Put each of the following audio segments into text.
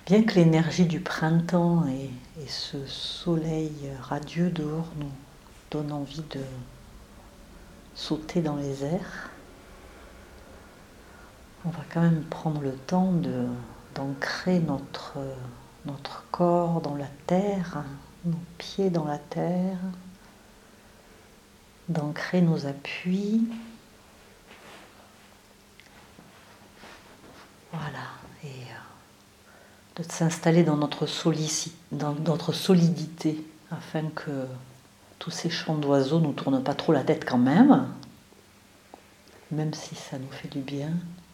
Bien que l'énergie du printemps et ce soleil radieux dehors nous donnent envie de sauter dans les airs, on va quand même prendre le temps d'ancrer notre corps dans la terre, nos pieds dans la terre, d'ancrer nos appuis. Voilà, et de s'installer dans notre solidité afin que tous ces chants d'oiseaux ne nous tournent pas trop la tête quand même si ça nous fait du bien.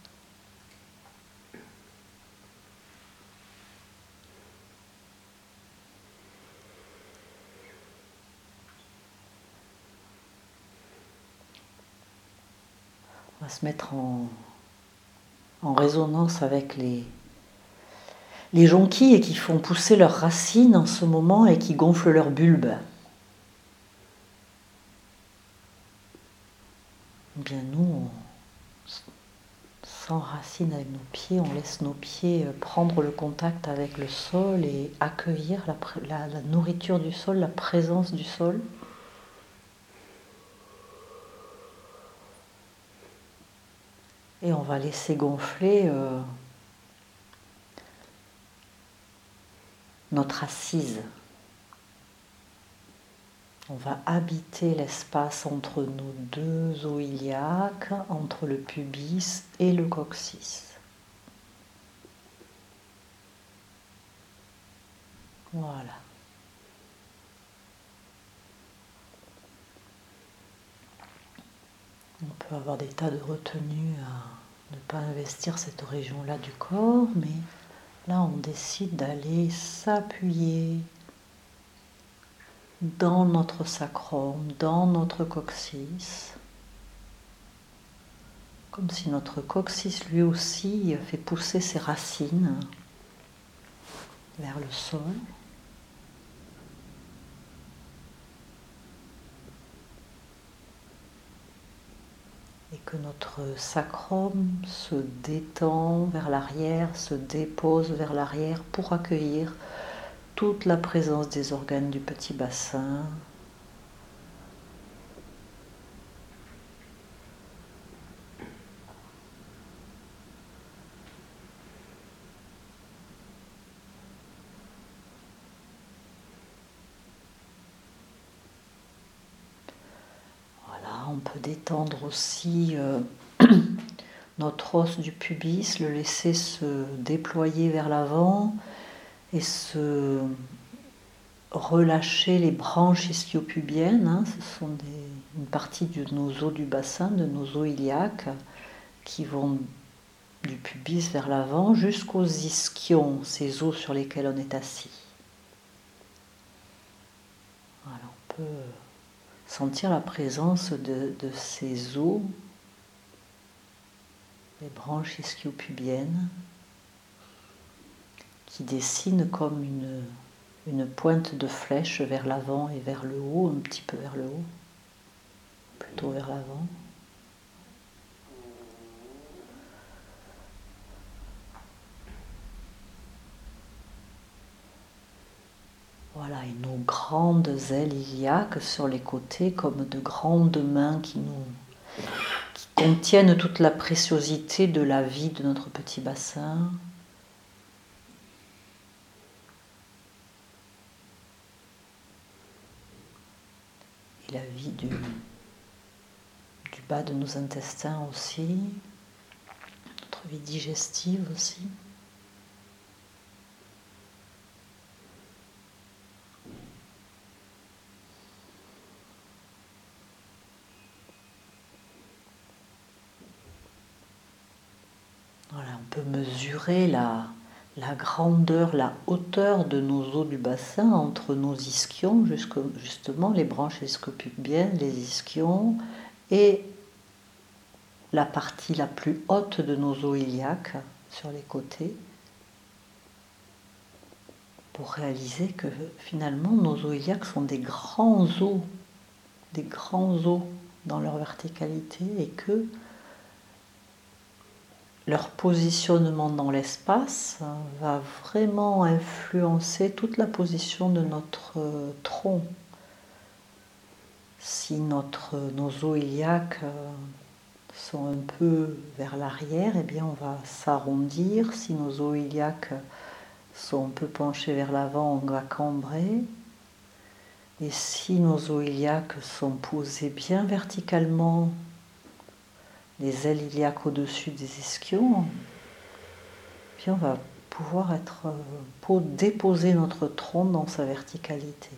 On va se mettre en résonance avec les jonquilles qui font pousser leurs racines en ce moment et qui gonflent leurs bulbes. Bien nous, on s'enracine avec nos pieds, on laisse nos pieds prendre le contact avec le sol et accueillir la nourriture du sol, la présence du sol. Et on va laisser gonfler notre assise. On va habiter l'espace entre nos deux os iliaques, entre le pubis et le coccyx. Voilà. On peut avoir des tas de retenues à ne pas investir cette région-là du corps, mais là on décide d'aller s'appuyer dans notre sacrum, dans notre coccyx, comme si notre coccyx lui aussi fait pousser ses racines vers le sol. Et que notre sacrum se détend vers l'arrière, se dépose vers l'arrière pour accueillir toute la présence des organes du petit bassin. Voilà, on peut détendre aussi notre os du pubis, le laisser se déployer vers l'avant et se relâcher les branches ischiopubiennes. Ce sont une partie de nos os du bassin, de nos os iliaques, qui vont du pubis vers l'avant jusqu'aux ischions, ces os sur lesquels on est assis. Voilà, on peut sentir la présence de ces os, les branches ischiopubiennes, qui dessinent comme une pointe de flèche vers l'avant et vers le haut, un petit peu vers le haut, plutôt vers l'avant. Voilà, et nos grandes ailes iliaques sur les côtés comme de grandes mains qui contiennent toute la préciosité de la vie de notre petit bassin. Et la vie du bas de nos intestins aussi, notre vie digestive aussi. Voilà, on peut mesurer la grandeur, la hauteur de nos os du bassin entre nos ischions, justement les branches ischiopubiennes, les ischions, et la partie la plus haute de nos os iliaques sur les côtés, pour réaliser que finalement nos os iliaques sont des grands os dans leur verticalité, et que leur positionnement dans l'espace va vraiment influencer toute la position de notre tronc. Si nos os iliaques sont un peu vers l'arrière, eh bien on va s'arrondir. Si nos os iliaques sont un peu penchés vers l'avant, on va cambrer. Et si nos os iliaques sont posés bien verticalement, les ailes iliaques au-dessus des ischions, puis on va pouvoir déposer notre tronc dans sa verticalité.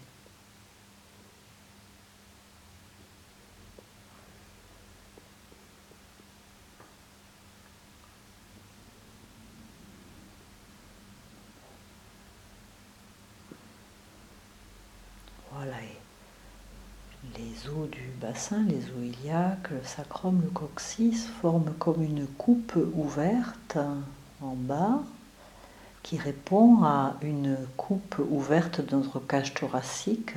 Voilà, et les os du bassin, les os iliaques, le sacrum, le coccyx forment comme une coupe ouverte en bas qui répond à une coupe ouverte de notre cage thoracique.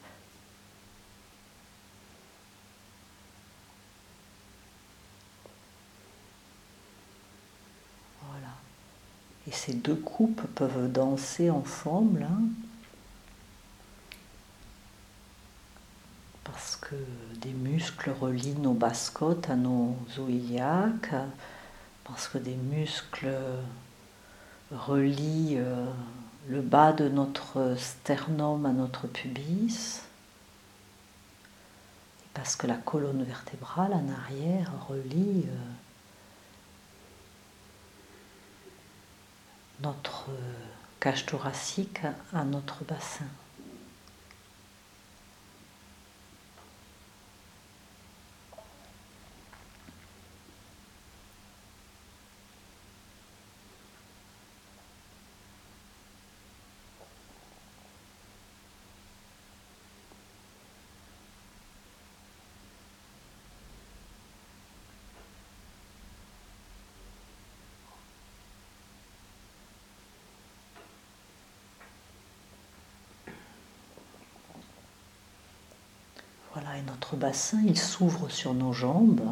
Voilà. Et ces deux coupes peuvent danser ensemble, parce que des muscles relient nos basses côtes à nos os iliaques, parce que des muscles relient le bas de notre sternum à notre pubis, parce que la colonne vertébrale en arrière relie notre cage thoracique à notre bassin. Voilà, et notre bassin, il s'ouvre sur nos jambes,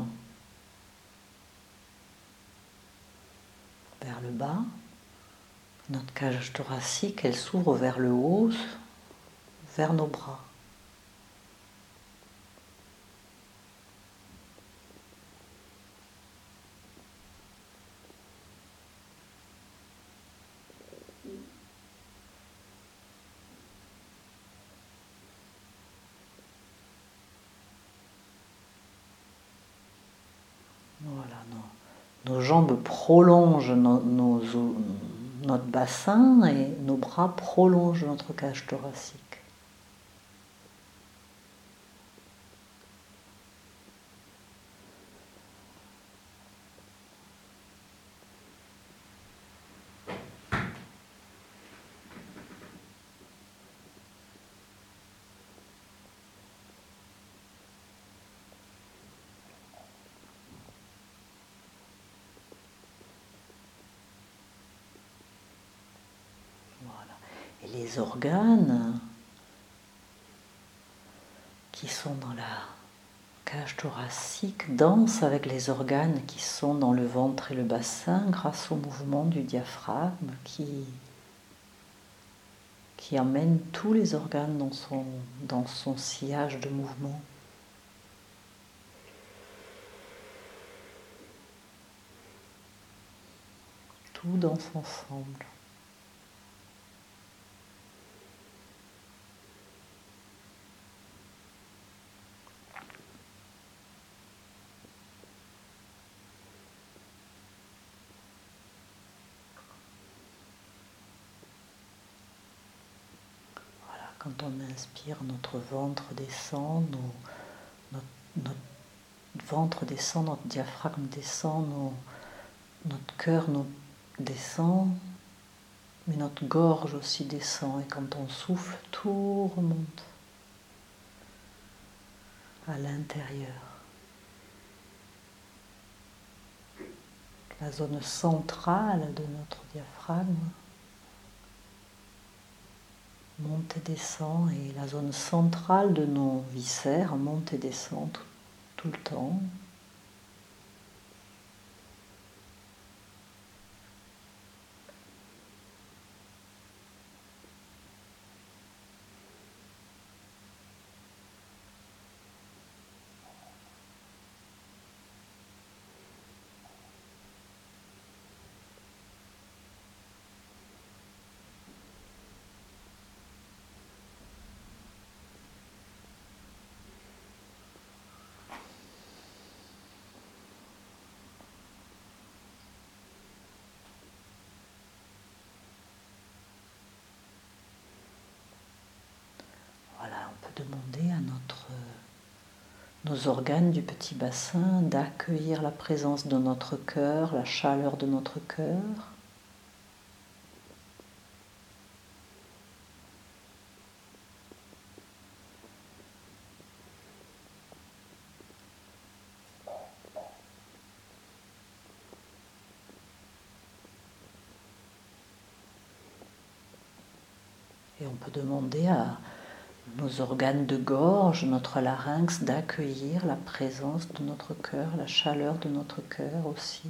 vers le bas. Notre cage thoracique, elle s'ouvre vers le haut, vers nos bras. Voilà, nos jambes prolongent notre bassin et nos bras prolongent notre cage thoracique. Et les organes qui sont dans la cage thoracique dansent avec les organes qui sont dans le ventre et le bassin grâce au mouvement du diaphragme qui emmène tous les organes dans son sillage de mouvement. Tout danse ensemble. Quand on inspire, notre ventre descend, notre ventre descend, notre diaphragme descend, notre cœur descend, mais notre gorge aussi descend. Et quand on souffle, tout remonte à l'intérieur. La zone centrale de notre diaphragme monte et descend, et la zone centrale de nos viscères monte et descend tout le temps. demander à nos organes du petit bassin d'accueillir la présence de notre cœur, la chaleur de notre cœur. Et on peut demander à nos organes de gorge, notre larynx, d'accueillir la présence de notre cœur, la chaleur de notre cœur aussi.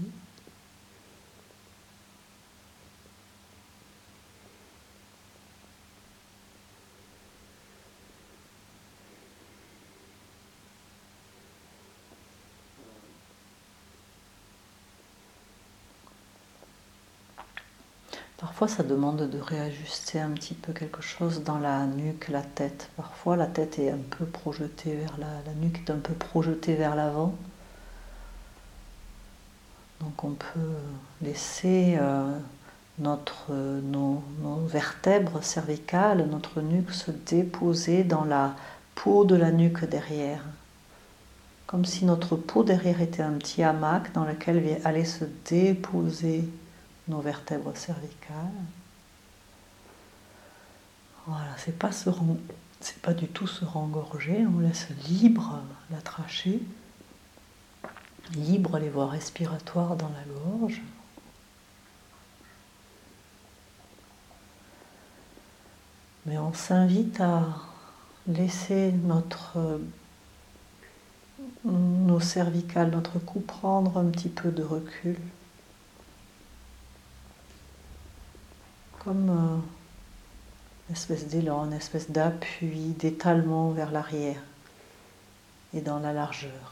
Parfois, ça demande de réajuster un petit peu quelque chose dans la nuque, la tête. Parfois, la tête est un peu projetée vers la nuque est un peu projetée vers l'avant. Donc, on peut laisser nos vertèbres cervicales, notre nuque se déposer dans la peau de la nuque derrière. Comme si notre peau derrière était un petit hamac dans lequel allaient se déposer nos vertèbres cervicales. Voilà, c'est pas du tout se rengorger, on laisse libre la trachée, libre les voies respiratoires dans la gorge. Mais on s'invite à laisser nos cervicales, notre cou prendre un petit peu de recul. Comme une espèce d'élan, une espèce d'appui, d'étalement vers l'arrière et dans la largeur.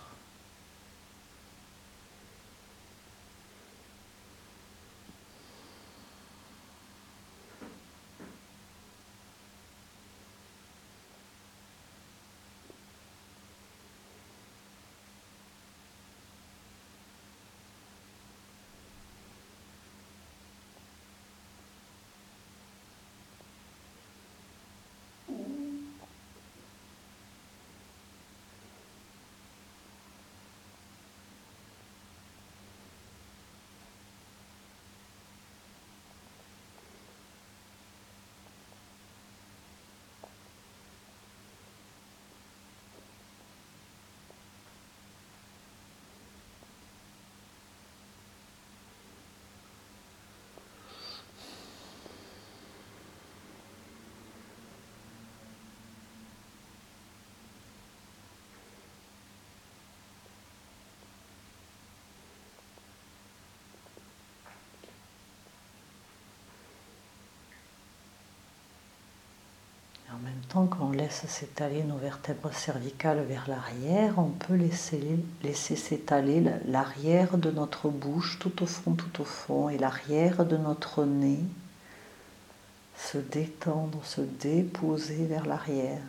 En même temps qu'on laisse s'étaler nos vertèbres cervicales vers l'arrière, on peut laisser s'étaler l'arrière de notre bouche tout au fond, et l'arrière de notre nez se détendre, se déposer vers l'arrière.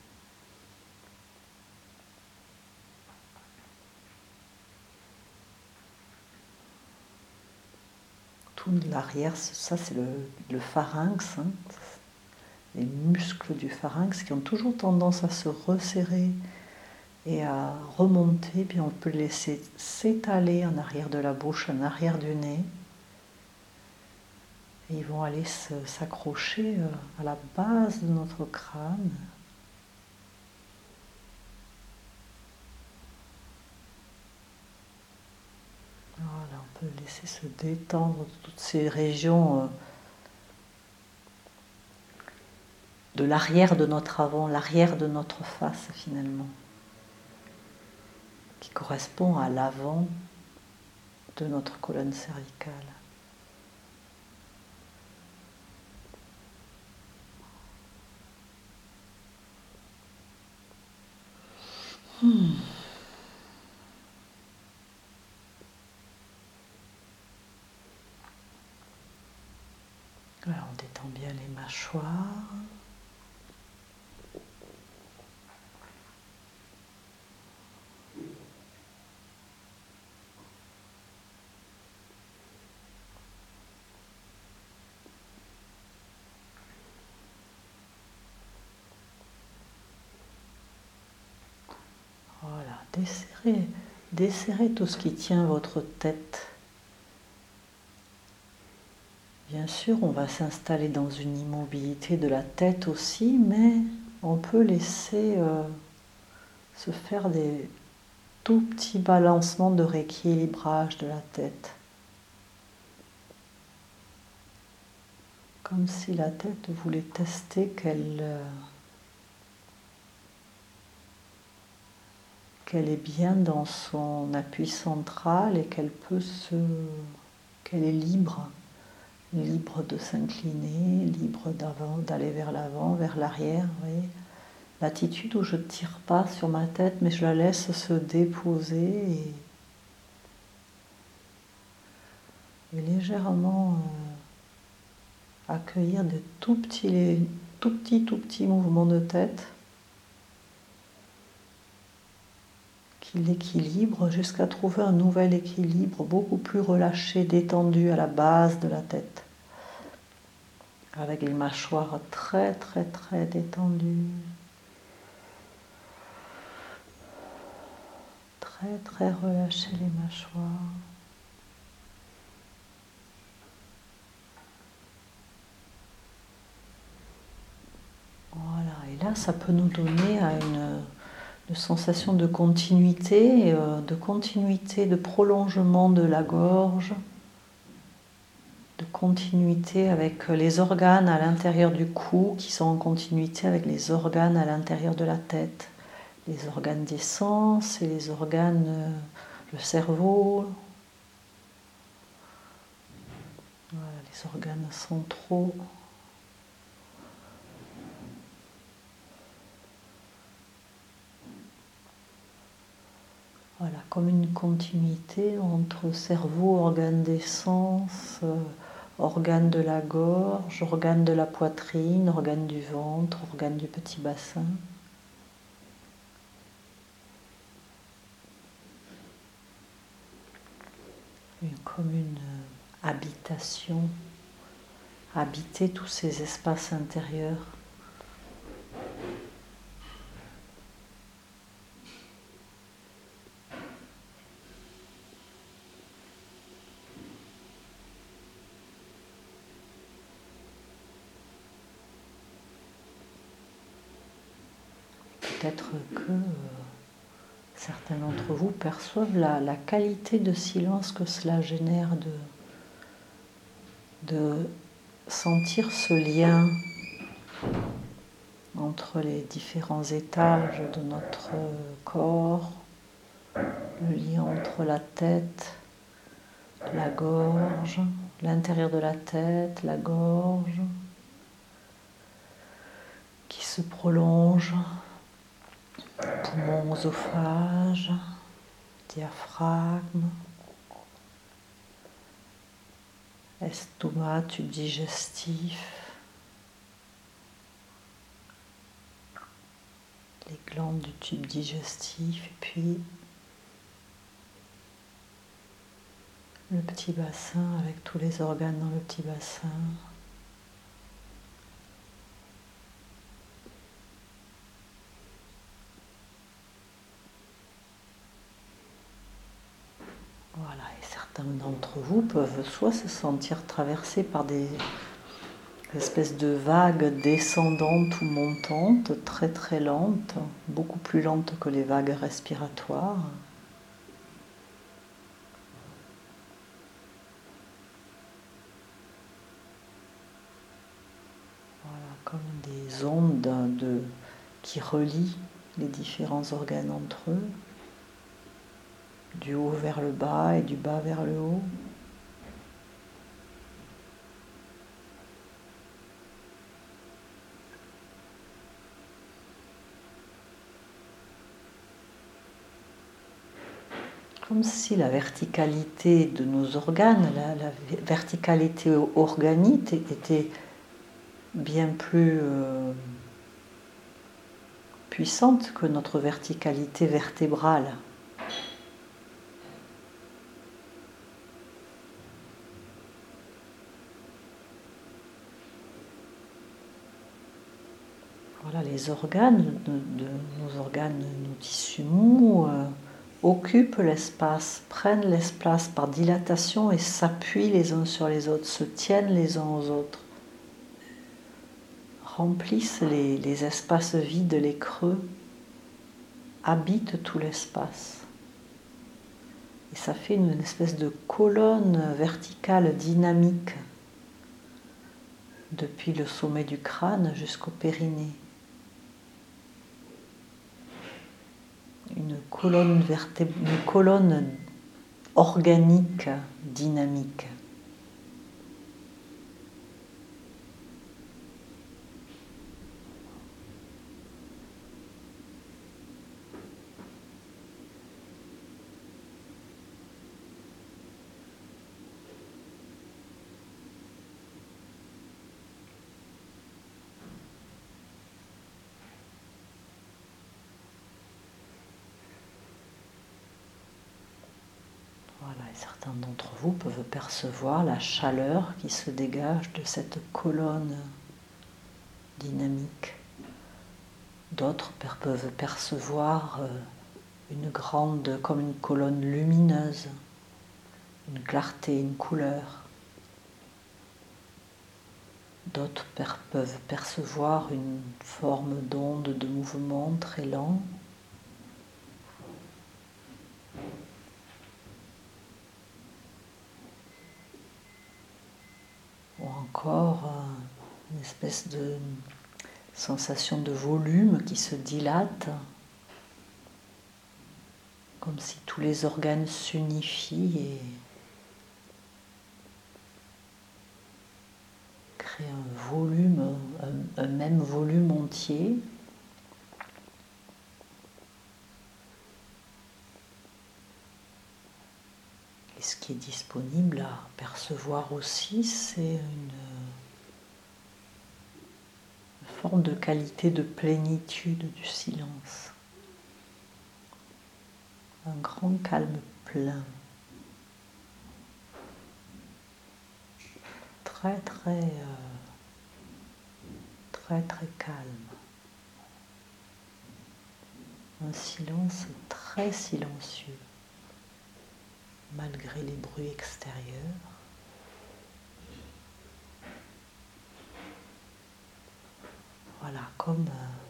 Tout l'arrière, ça c'est le pharynx, hein. Les muscles du pharynx qui ont toujours tendance à se resserrer et à remonter, puis on peut le laisser s'étaler en arrière de la bouche, en arrière du nez. Et ils vont aller s'accrocher à la base de notre crâne. Voilà, on peut laisser se détendre toutes ces régions de l'arrière de notre avant, l'arrière de notre face finalement, qui correspond à l'avant de notre colonne cervicale. Alors on détend bien les mâchoires. Voilà, desserrez tout ce qui tient votre tête. Bien sûr, on va s'installer dans une immobilité de la tête aussi, mais on peut laisser se faire des tout petits balancements de rééquilibrage de la tête. Comme si la tête voulait tester qu'elle est bien dans son appui central et qu'elle est libre de s'incliner, libre d'aller vers l'avant, vers l'arrière. Vous voyez, l'attitude où je ne tire pas sur ma tête, mais je la laisse se déposer et légèrement accueillir de tout petits mouvements de tête qui l'équilibrent jusqu'à trouver un nouvel équilibre beaucoup plus relâché, détendu à la base de la tête, avec les mâchoires très très très détendues, très très relâchées les mâchoires. Voilà, et là ça peut nous donner à une sensation de continuité, de prolongement de la gorge, de continuité avec les organes à l'intérieur du cou qui sont en continuité avec les organes à l'intérieur de la tête, les organes des sens et les organes, le cerveau, voilà, les organes centraux. Voilà, comme une continuité entre cerveau, organes des sens, organes de la gorge, organes de la poitrine, organes du ventre, organes du petit bassin. Comme une habitation, habiter tous ces espaces intérieurs. Peut-être que certains d'entre vous perçoivent la qualité de silence que cela génère de sentir ce lien entre les différents étages de notre corps, le lien entre la tête, la gorge, l'intérieur de la tête, la gorge, qui se prolonge, poumon, oesophage, diaphragme, estomac, tube digestif, les glandes du tube digestif, et puis le petit bassin avec tous les organes dans le petit bassin. Voilà, et certains d'entre vous peuvent soit se sentir traversés par des espèces de vagues descendantes ou montantes, très très lentes, beaucoup plus lentes que les vagues respiratoires. Voilà, comme des ondes qui relient les différents organes entre eux, du haut vers le bas et du bas vers le haut. Comme si la verticalité de nos organes, la verticalité organique était bien plus puissante que notre verticalité vertébrale. Voilà, les organes, nos organes, nos tissus mous occupent l'espace, prennent l'espace par dilatation et s'appuient les uns sur les autres, se tiennent les uns aux autres, remplissent les espaces vides, les creux, habitent tout l'espace. Et ça fait une espèce de colonne verticale dynamique depuis le sommet du crâne jusqu'au périnée. Une colonne organique, dynamique. Voilà, et certains d'entre vous peuvent percevoir la chaleur qui se dégage de cette colonne dynamique. D'autres peuvent percevoir comme une colonne lumineuse, une clarté, une couleur. D'autres peuvent percevoir une forme d'onde de mouvement très lent. Ou encore une espèce de sensation de volume qui se dilate, comme si tous les organes s'unifient et créent un volume, un même volume entier. Et ce qui est disponible à percevoir aussi, c'est une forme de qualité de plénitude du silence. Un grand calme plein. Très calme. Un silence très silencieux, malgré les bruits extérieurs. Voilà, comme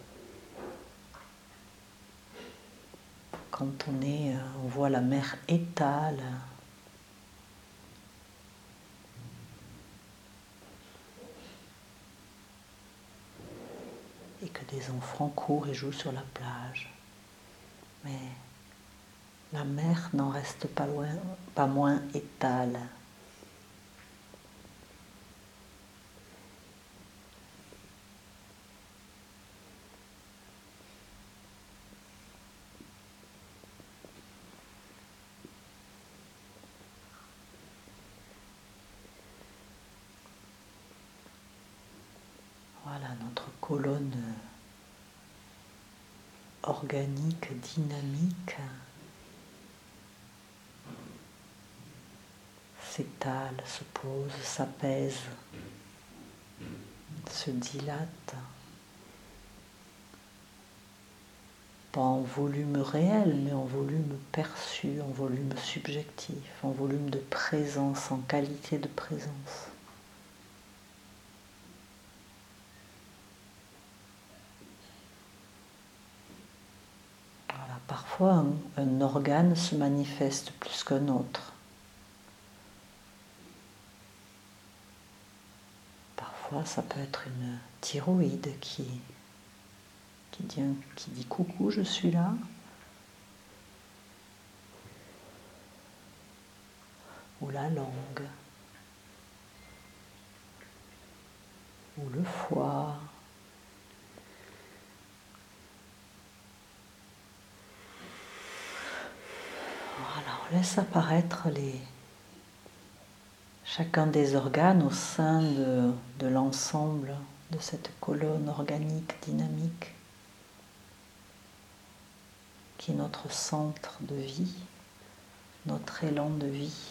quand on voit la mer étale. Et que des enfants courent et jouent sur la plage. Mais la mer n'en reste pas moins étale. Voilà notre colonne organique, dynamique, s'étale, se pose, s'apaise, se dilate, pas en volume réel, mais en volume perçu, en volume subjectif, en volume de présence, en qualité de présence. Voilà, parfois un organe se manifeste plus qu'un autre. Parfois, ça peut être une thyroïde qui dit coucou, je suis là. Ou la langue. Ou le foie. Voilà, on laisse apparaître chacun des organes au sein de l'ensemble de cette colonne organique, dynamique, qui est notre centre de vie, notre élan de vie.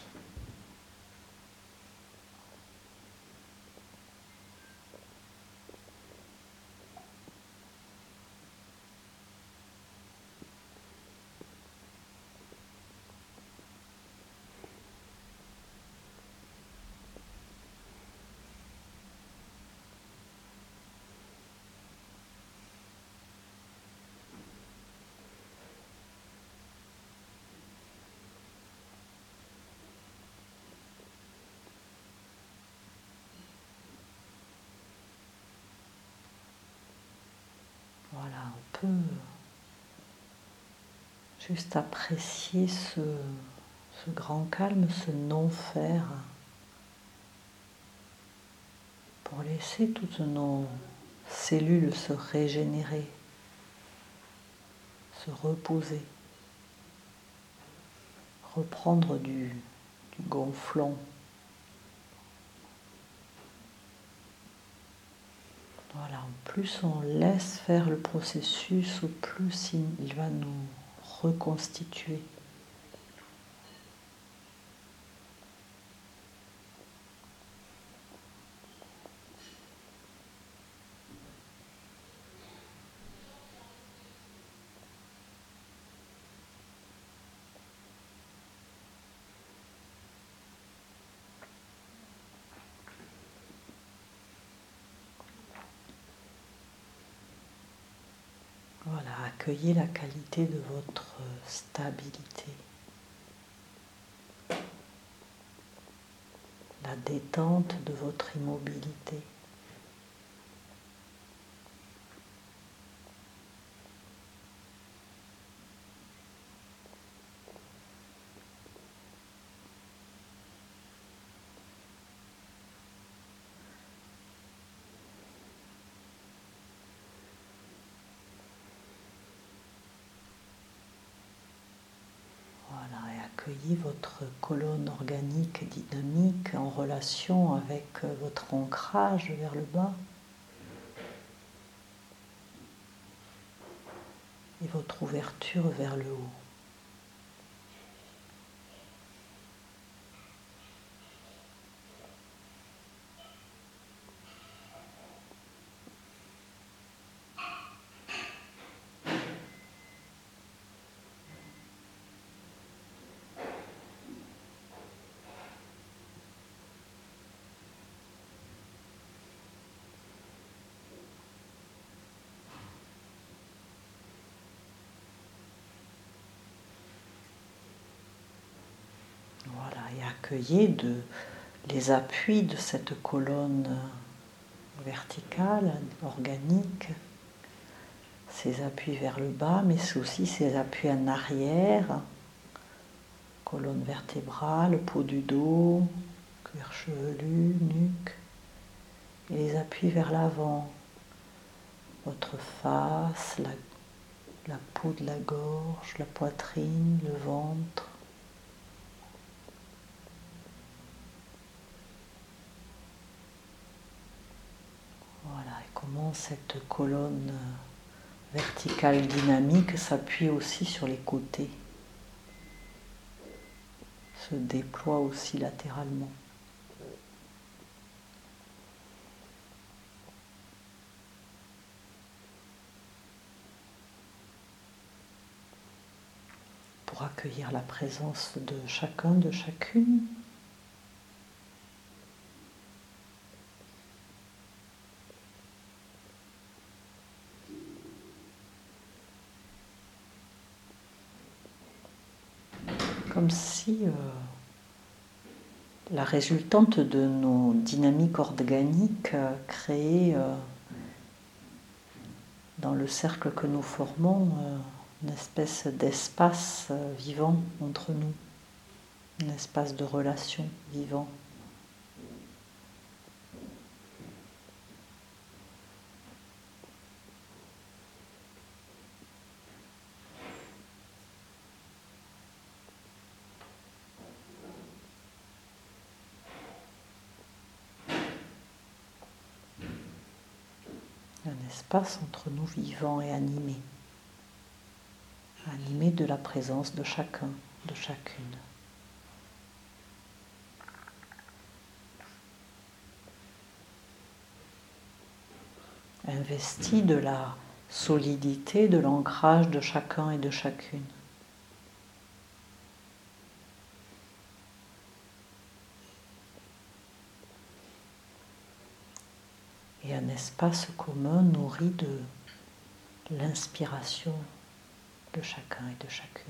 peut juste apprécier ce grand calme, ce non-faire, pour laisser toutes nos cellules se régénérer, se reposer, reprendre du gonflant. Voilà, en plus on laisse faire le processus, au plus il va nous reconstituer. Voilà, accueillez la qualité de votre stabilité, la détente de votre immobilité. Voilà, et accueillez votre colonne organique dynamique en relation avec votre ancrage vers le bas et votre ouverture vers le haut. Voilà, et accueillez les appuis de cette colonne verticale, organique, ces appuis vers le bas, mais c'est aussi ces appuis en arrière, colonne vertébrale, peau du dos, cuir chevelu, nuque, et les appuis vers l'avant, votre face, la peau de la gorge, la poitrine, le ventre. Voilà, et comment cette colonne verticale dynamique s'appuie aussi sur les côtés, se déploie aussi latéralement. Pour accueillir la présence de chacun, de chacune. Comme si la résultante de nos dynamiques organiques créait dans le cercle que nous formons une espèce d'espace vivant entre nous, un espace de relation vivant. Un espace entre nous vivant et animé de la présence de chacun, de chacune. Investi de la solidité, de l'ancrage de chacun et de chacune. Et un espace commun nourri de l'inspiration de chacun et de chacune.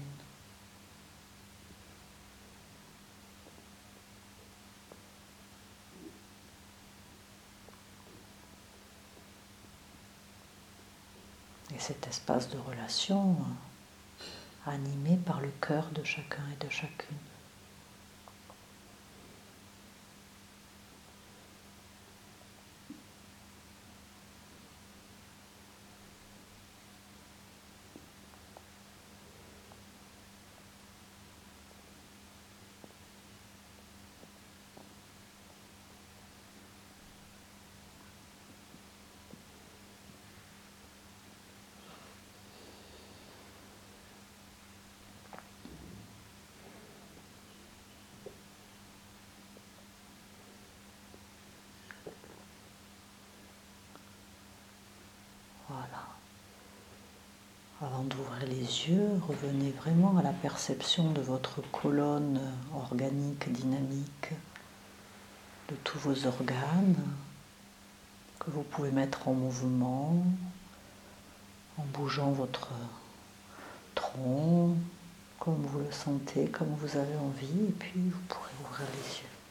Et cet espace de relation animé par le cœur de chacun et de chacune. Voilà. Avant d'ouvrir les yeux, revenez vraiment à la perception de votre colonne organique, dynamique, de tous vos organes que vous pouvez mettre en mouvement en bougeant votre tronc comme vous le sentez, comme vous avez envie, et puis vous pourrez ouvrir les yeux.